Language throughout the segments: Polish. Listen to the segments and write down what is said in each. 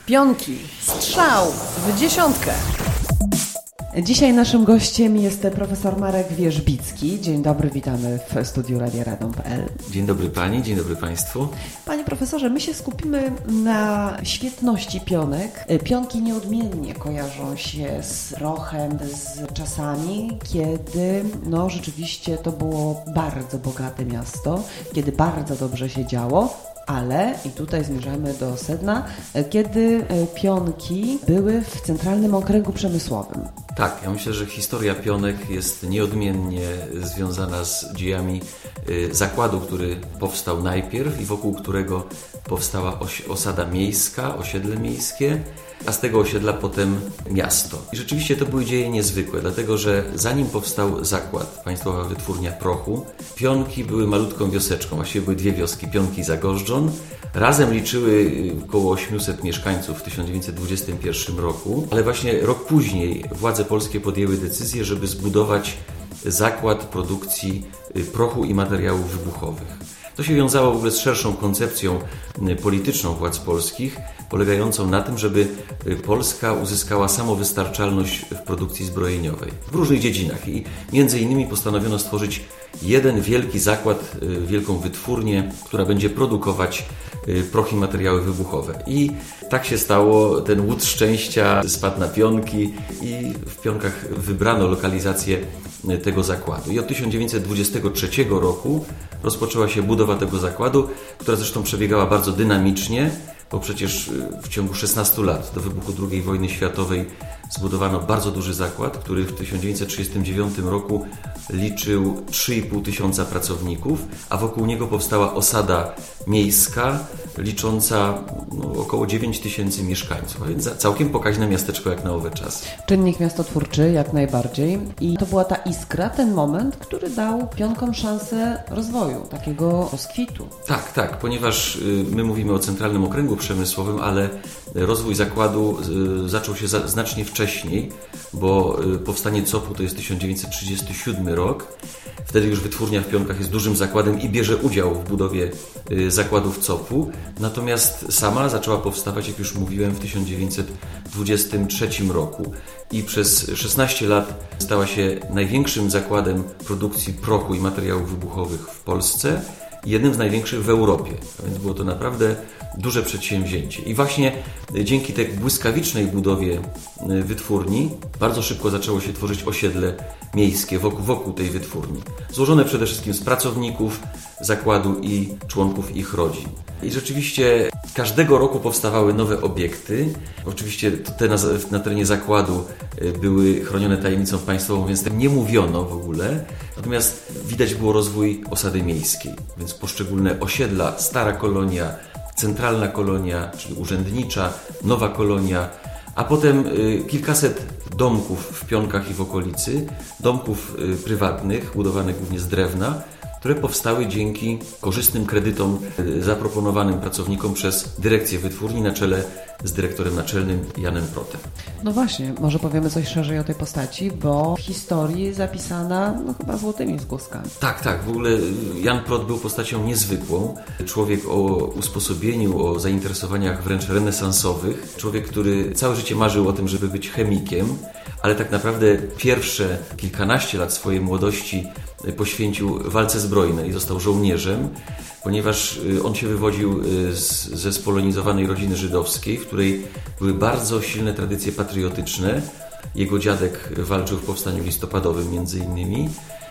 Pionki, strzał w dziesiątkę. Dzisiaj naszym gościem jest profesor Marek Wierzbicki. Dzień dobry, witamy w studiu Radia Radom.pl. Dzień dobry Pani, dzień dobry Państwu. Panie profesorze, my się skupimy na świetności pionek. Pionki nieodmiennie kojarzą się z Prochem, z czasami, kiedy rzeczywiście to było bardzo bogate miasto, kiedy bardzo dobrze się działo. Ale, i tutaj zmierzamy do sedna, kiedy pionki były w Centralnym Okręgu Przemysłowym. Tak, ja myślę, że historia pionek jest nieodmiennie związana z dziejami zakładu, który powstał najpierw i wokół którego powstała osada miejska, osiedle miejskie, a z tego osiedla potem miasto. I rzeczywiście to były dzieje niezwykłe, dlatego że zanim powstał zakład, Państwowa Wytwórnia Prochu, pionki były malutką wioseczką, właściwie były dwie wioski, Pionki i Zagorzdzon. Razem liczyły około 800 mieszkańców w 1921 roku, ale właśnie rok później władze polskie podjęły decyzję, żeby zbudować zakład produkcji prochu i materiałów wybuchowych. To się wiązało w ogóle z szerszą koncepcją polityczną władz polskich, polegającą na tym, żeby Polska uzyskała samowystarczalność w produkcji zbrojeniowej w różnych dziedzinach i między innymi postanowiono stworzyć jeden wielki zakład, wielką wytwórnię, która będzie produkować proch i materiały wybuchowe. I tak się stało, ten łód szczęścia spadł na Pionki i w Pionkach wybrano lokalizację tego zakładu. I od 1923 roku rozpoczęła się budowa tego zakładu, która zresztą przebiegała bardzo dynamicznie, bo przecież w ciągu 16 lat do wybuchu II wojny światowej zbudowano bardzo duży zakład, który w 1939 roku liczył 3,5 tysiąca pracowników, a wokół niego powstała osada miejska licząca około 9 tysięcy mieszkańców, a więc całkiem pokaźne miasteczko jak na owe czasy. Czynnik miastotwórczy jak najbardziej i to była ta iskra, ten moment, który dał Pionkom szansę rozwoju, takiego rozkwitu. Tak, ponieważ my mówimy o Centralnym Okręgu Przemysłowym, ale rozwój zakładu zaczął się znacznie wcześniej, bo powstanie COP-u to jest 1937 rok. Wtedy już wytwórnia w Pionkach jest dużym zakładem i bierze udział w budowie zakładów COP-u. Natomiast sama zaczęła powstawać, jak już mówiłem, w 1923 roku i przez 16 lat stała się największym zakładem produkcji prochu i materiałów wybuchowych w Polsce i jednym z największych w Europie. A więc było to naprawdę duże przedsięwzięcie. I właśnie dzięki tej błyskawicznej budowie wytwórni bardzo szybko zaczęło się tworzyć osiedle miejskie wokół tej wytwórni. Złożone przede wszystkim z pracowników zakładu i członków ich rodzin. I rzeczywiście każdego roku powstawały nowe obiekty. Oczywiście te na terenie zakładu były chronione tajemnicą państwową, więc tym nie mówiono w ogóle. Natomiast widać było rozwój osady miejskiej, więc poszczególne osiedla, stara kolonia, centralna kolonia, czyli urzędnicza, nowa kolonia, a potem kilkaset domków w Pionkach i w okolicy, domków prywatnych, budowanych głównie z drewna, które powstały dzięki korzystnym kredytom zaproponowanym pracownikom przez dyrekcję wytwórni na czele z dyrektorem naczelnym Janem Protem. No właśnie, może powiemy coś szerzej o tej postaci, bo w historii zapisana chyba złotymi zgłoskami. Tak, w ogóle Jan Prot był postacią niezwykłą. Człowiek o usposobieniu, o zainteresowaniach wręcz renesansowych. Człowiek, który całe życie marzył o tym, żeby być chemikiem, ale tak naprawdę pierwsze kilkanaście lat swojej młodości poświęcił walce zbrojnej, został żołnierzem, ponieważ on się wywodził ze spolonizowanej rodziny żydowskiej, w której były bardzo silne tradycje patriotyczne. Jego dziadek walczył w powstaniu listopadowym między innymi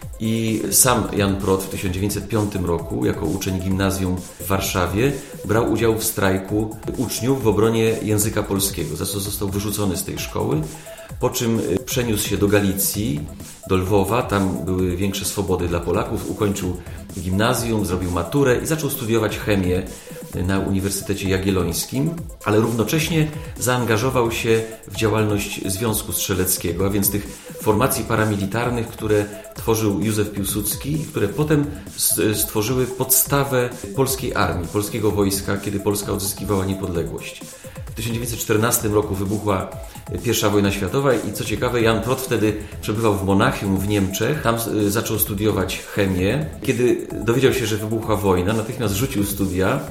i sam Jan Prot w 1905 roku jako uczeń gimnazjum w Warszawie brał udział w strajku uczniów w obronie języka polskiego, za co został wyrzucony z tej szkoły. Po czym przeniósł się do Galicji, do Lwowa, tam były większe swobody dla Polaków, ukończył gimnazjum, zrobił maturę i zaczął studiować chemię na Uniwersytecie Jagiellońskim, ale równocześnie zaangażował się w działalność Związku Strzeleckiego, a więc tych formacji paramilitarnych, które tworzył Józef Piłsudski, które potem stworzyły podstawę polskiej armii, polskiego wojska, kiedy Polska odzyskiwała niepodległość. W 1914 roku wybuchła I wojna światowa i co ciekawe, Jan Prot wtedy przebywał w Monachium w Niemczech. Tam zaczął studiować chemię. Kiedy dowiedział się, że wybuchła wojna, natychmiast rzucił studia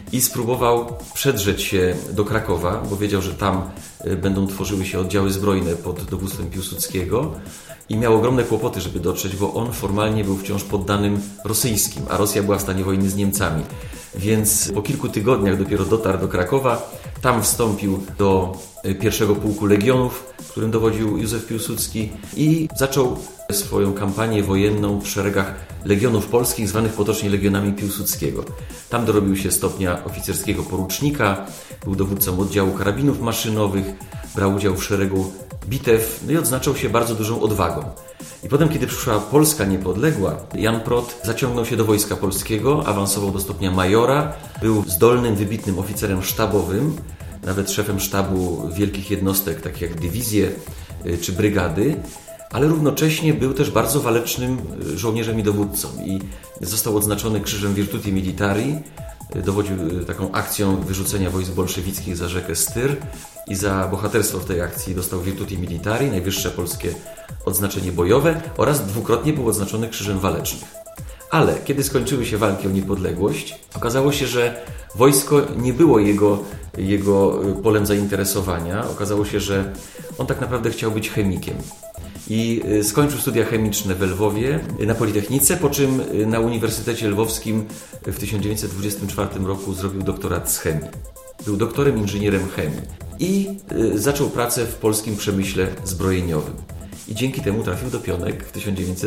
i spróbował przedrzeć się do Krakowa, bo wiedział, że tam będą tworzyły się oddziały zbrojne pod dowództwem Piłsudskiego i miał ogromne kłopoty, żeby dotrzeć, bo on formalnie był wciąż poddanym rosyjskim, a Rosja była w stanie wojny z Niemcami. Więc po kilku tygodniach dopiero dotarł do Krakowa, tam wstąpił do pierwszego pułku legionów, którym dowodził Józef Piłsudski i zaczął swoją kampanię wojenną w szeregach legionów polskich, zwanych potocznie legionami Piłsudskiego. Tam dorobił się stopnia oficerskiego porucznika, był dowódcą oddziału karabinów maszynowych, brał udział w szeregu bitew, no i odznaczał się bardzo dużą odwagą. I potem, kiedy przyszła Polska niepodległa, Jan Prot zaciągnął się do Wojska Polskiego, awansował do stopnia majora, był zdolnym, wybitnym oficerem sztabowym, nawet szefem sztabu wielkich jednostek, takich jak dywizje czy brygady, ale równocześnie był też bardzo walecznym żołnierzem i dowódcą i został odznaczony Krzyżem Virtuti Militari, dowodził taką akcją wyrzucenia wojsk bolszewickich za rzekę Styr i za bohaterstwo w tej akcji dostał Virtuti Militari, najwyższe polskie odznaczenie bojowe, oraz dwukrotnie był odznaczony Krzyżem Walecznych. Ale kiedy skończyły się walki o niepodległość, okazało się, że wojsko nie było jego polem zainteresowania. Okazało się, że on tak naprawdę chciał być chemikiem. I skończył studia chemiczne w Lwowie na Politechnice, po czym na Uniwersytecie Lwowskim w 1924 roku zrobił doktorat z chemii. Był doktorem inżynierem chemii i zaczął pracę w polskim przemyśle zbrojeniowym. I dzięki temu trafił do Pionek w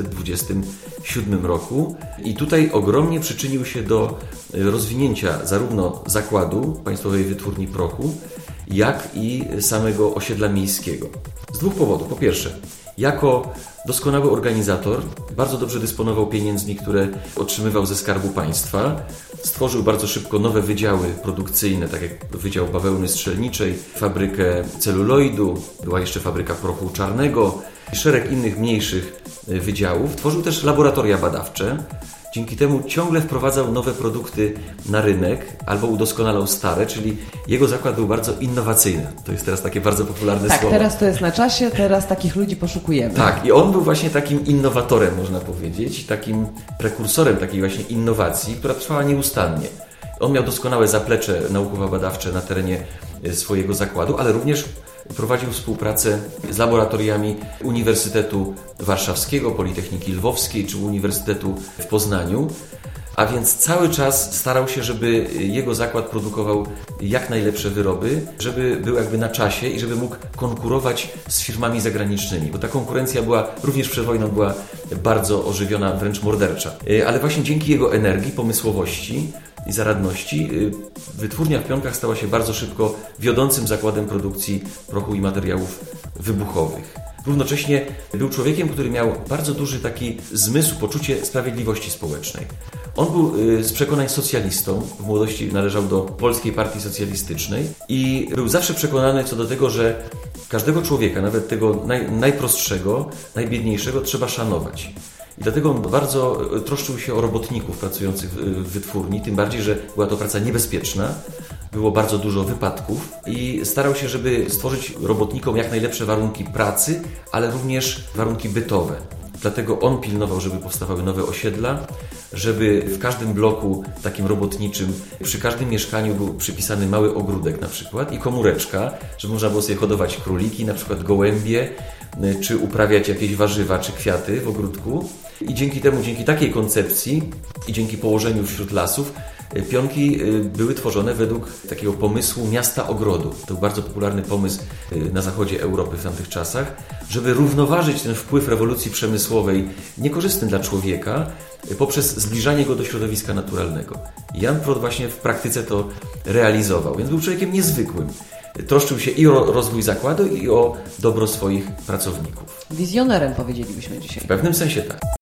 1927 roku i tutaj ogromnie przyczynił się do rozwinięcia zarówno zakładu Państwowej Wytwórni Prochu, jak i samego osiedla miejskiego. Z dwóch powodów. Po pierwsze, jako doskonały organizator bardzo dobrze dysponował pieniędzmi, które otrzymywał ze Skarbu Państwa. Stworzył bardzo szybko nowe wydziały produkcyjne, tak jak Wydział Bawełny Strzelniczej, fabrykę celuloidu, była jeszcze fabryka prochu czarnego i szereg innych mniejszych wydziałów. Tworzył też laboratoria badawcze. Dzięki temu ciągle wprowadzał nowe produkty na rynek albo udoskonalał stare, czyli jego zakład był bardzo innowacyjny. To jest teraz takie bardzo popularne słowo. Tak, teraz to jest na czasie, teraz takich ludzi poszukujemy. Tak, i on był właśnie takim innowatorem, można powiedzieć, takim prekursorem takiej właśnie innowacji, która trwała nieustannie. On miał doskonałe zaplecze naukowo-badawcze na terenie swojego zakładu, ale również prowadził współpracę z laboratoriami Uniwersytetu Warszawskiego, Politechniki Lwowskiej czy Uniwersytetu w Poznaniu, a więc cały czas starał się, żeby jego zakład produkował jak najlepsze wyroby, żeby był jakby na czasie i żeby mógł konkurować z firmami zagranicznymi, bo ta konkurencja była, również przed wojną była bardzo ożywiona, wręcz mordercza. Ale właśnie dzięki jego energii, pomysłowości i zaradności wytwórnia w Pionkach stała się bardzo szybko wiodącym zakładem produkcji prochu i materiałów wybuchowych. Równocześnie był człowiekiem, który miał bardzo duży taki zmysł, poczucie sprawiedliwości społecznej. On był z przekonań socjalistą, w młodości należał do Polskiej Partii Socjalistycznej i był zawsze przekonany co do tego, że każdego człowieka, nawet tego najprostszego, najbiedniejszego, trzeba szanować. I dlatego on bardzo troszczył się o robotników pracujących w wytwórni, tym bardziej, że była to praca niebezpieczna, było bardzo dużo wypadków i starał się, żeby stworzyć robotnikom jak najlepsze warunki pracy, ale również warunki bytowe. Dlatego on pilnował, żeby powstawały nowe osiedla, żeby w każdym bloku takim robotniczym, przy każdym mieszkaniu był przypisany mały ogródek na przykład i komóreczka, żeby można było sobie hodować króliki, na przykład gołębie, czy uprawiać jakieś warzywa, czy kwiaty w ogródku. I dzięki temu, dzięki takiej koncepcji i dzięki położeniu wśród lasów, Pionki były tworzone według takiego pomysłu miasta ogrodu. To był bardzo popularny pomysł na zachodzie Europy w tamtych czasach, żeby równoważyć ten wpływ rewolucji przemysłowej niekorzystny dla człowieka poprzez zbliżanie go do środowiska naturalnego. Jan Prot właśnie w praktyce to realizował, więc był człowiekiem niezwykłym. Troszczył się i o rozwój zakładu, i o dobro swoich pracowników. Wizjonerem powiedzielibyśmy dzisiaj. W pewnym sensie tak.